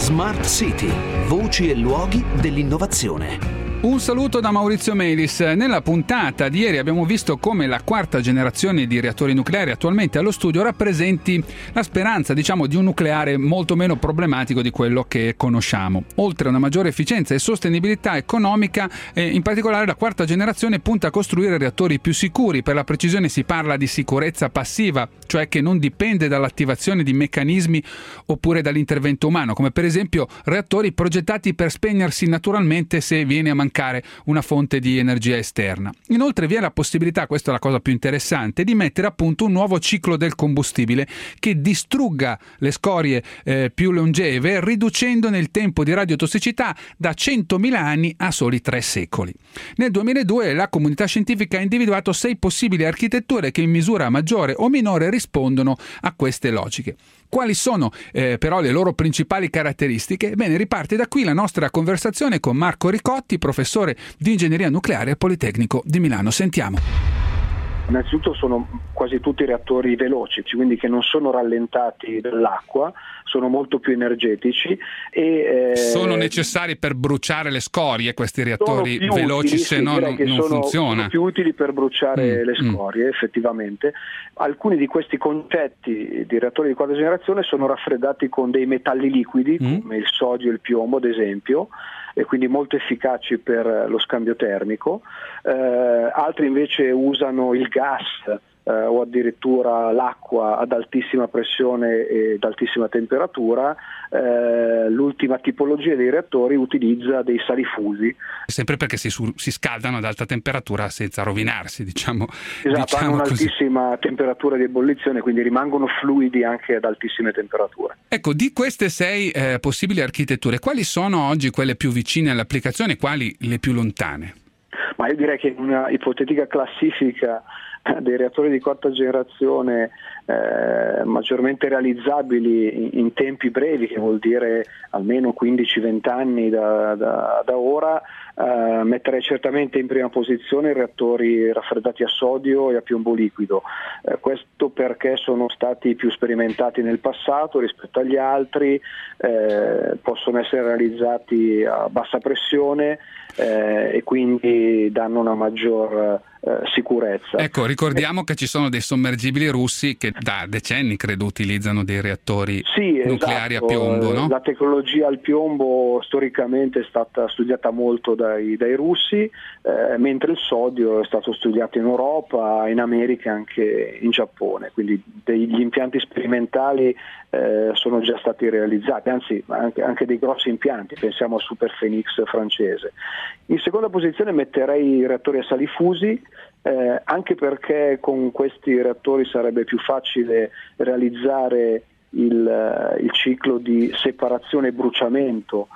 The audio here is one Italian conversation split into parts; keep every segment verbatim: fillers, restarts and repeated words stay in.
Smart City, voci e luoghi dell'innovazione. Un saluto da Maurizio Melis. Nella puntata di ieri abbiamo visto come la quarta generazione di reattori nucleari attualmente allo studio rappresenti la speranza, diciamo, di un nucleare molto meno problematico di quello che conosciamo. Oltre a una maggiore efficienza e sostenibilità economica, eh, in particolare la quarta generazione punta a costruire reattori più sicuri. Per la precisione si parla di sicurezza passiva, cioè che non dipende dall'attivazione di meccanismi oppure dall'intervento umano, come per esempio reattori progettati per spegnersi naturalmente se viene a mancare una fonte di energia esterna. Inoltre vi è la possibilità, questa è la cosa più interessante, di mettere a punto un nuovo ciclo del combustibile che distrugga le scorie eh, più longeve, riducendone il tempo di radiotossicità da centomila anni a soli tre secoli. Nel duemiladue la comunità scientifica ha individuato sei possibili architetture che in misura maggiore o minore rispondono a queste logiche. Quali sono eh, però le loro principali caratteristiche? Bene, riparte da qui la nostra conversazione con Marco Ricotti, professore di ingegneria nucleare al Politecnico di Milano. Sentiamo. Innanzitutto sono quasi tutti reattori veloci, quindi che non sono rallentati dall'acqua, sono molto più energetici e eh, sono necessari per bruciare le scorie questi reattori veloci, utili, se sì, no non, non sono, funziona. Sono più utili per bruciare mm, le scorie, mm. effettivamente. Alcuni di questi concetti di reattori di quarta generazione sono raffreddati con dei metalli liquidi, mm. come il sodio e il piombo ad esempio, e quindi molto efficaci per lo scambio termico. Eh, altri invece usano il gas eh, o addirittura l'acqua ad altissima pressione e ad altissima temperatura. Eh, l'ultima tipologia dei reattori utilizza dei salifusi. Sempre perché si, su- si scaldano ad alta temperatura senza rovinarsi, diciamo. Esatto, diciamo hanno così. un'altissima temperatura di ebollizione, quindi rimangono fluidi anche ad altissime temperature. Ecco, di queste sei eh, possibili architetture, quali sono oggi quelle più vicine all'applicazione e quali le più lontane? Ma io direi che in una ipotetica classifica dei reattori di quarta generazione eh, maggiormente realizzabili in, in tempi brevi, che vuol dire almeno quindici venti anni da, da, da ora, eh, metterei certamente in prima posizione i reattori raffreddati a sodio e a piombo liquido. Eh, questo perché sono stati più sperimentati nel passato rispetto agli altri, eh, possono essere realizzati a bassa pressione eh, e quindi danno una maggior eh, sicurezza. Ecco, ricordiamo che ci sono dei sommergibili russi che da decenni credo utilizzano dei reattori sì, nucleari esatto. a piombo, no? La tecnologia al piombo storicamente è stata studiata molto dai, dai russi, eh, mentre il sodio è stato studiato in Europa, in America e anche in Giappone, quindi degli impianti sperimentali eh, sono già stati realizzati, anzi anche, anche dei grossi impianti, pensiamo al Super Phoenix francese. In seconda posizione metterei i reattori a salifusi, Eh, anche perché con questi reattori sarebbe più facile realizzare il, il ciclo di separazione e bruciamento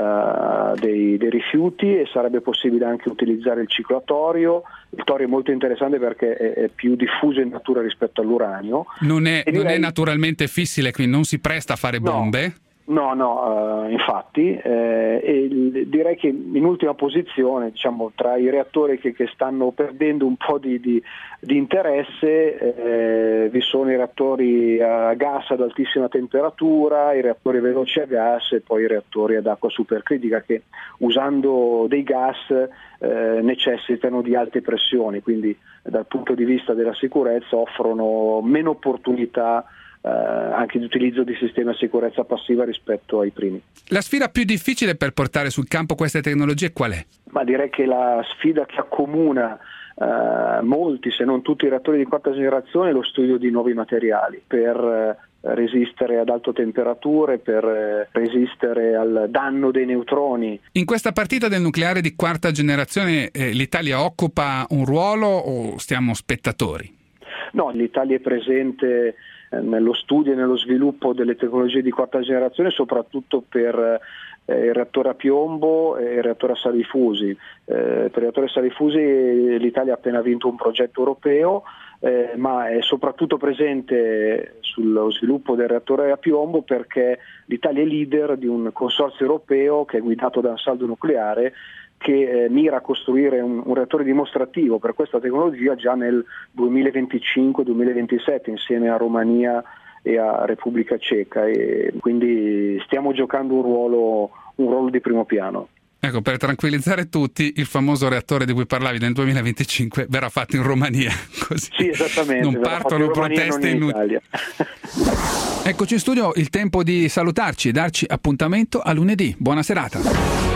eh, dei, dei rifiuti, e sarebbe possibile anche utilizzare il ciclo a torio. Il torio è molto interessante perché è, è più diffuso in natura rispetto all'uranio. Non è, direi... non è naturalmente fissile, quindi non si presta a fare bombe? No. No, no, uh, infatti, eh, e il, direi che in ultima posizione, diciamo, tra i reattori che, che stanno perdendo un po' di, di, di interesse, eh, vi sono i reattori a gas ad altissima temperatura, i reattori veloci a gas e poi i reattori ad acqua supercritica che, usando dei gas, eh, necessitano di alte pressioni, quindi dal punto di vista della sicurezza offrono meno opportunità Eh, anche di utilizzo di sistemi a sicurezza passiva rispetto ai primi. La sfida più difficile per portare sul campo queste tecnologie qual è? Ma direi che la sfida che accomuna eh, molti, se non tutti i reattori di quarta generazione, è lo studio di nuovi materiali per eh, resistere ad alte temperature, per eh, resistere al danno dei neutroni. In questa partita del nucleare di quarta generazione eh, l'Italia occupa un ruolo o stiamo spettatori? No, l'Italia è presente nello studio e nello sviluppo delle tecnologie di quarta generazione, soprattutto per eh, il reattore a piombo e il reattore a salifusi. Eh, per il reattore a salifusi l'Italia ha appena vinto un progetto europeo, eh, ma è soprattutto presente sullo sviluppo del reattore a piombo perché l'Italia è leader di un consorzio europeo che è guidato da Ansaldo Nucleare, che eh, mira a costruire un, un reattore dimostrativo per questa tecnologia già nel duemilaventicinque duemilaventisette insieme a Romania e a Repubblica Ceca, e quindi stiamo giocando un ruolo, un ruolo di primo piano. Ecco, per tranquillizzare tutti, il famoso reattore di cui parlavi nel duemilaventicinque verrà fatto in Romania, così sì, esattamente, non partono proteste inutili. Eccoci in studio, il tempo di salutarci e darci appuntamento a lunedì. Buona serata.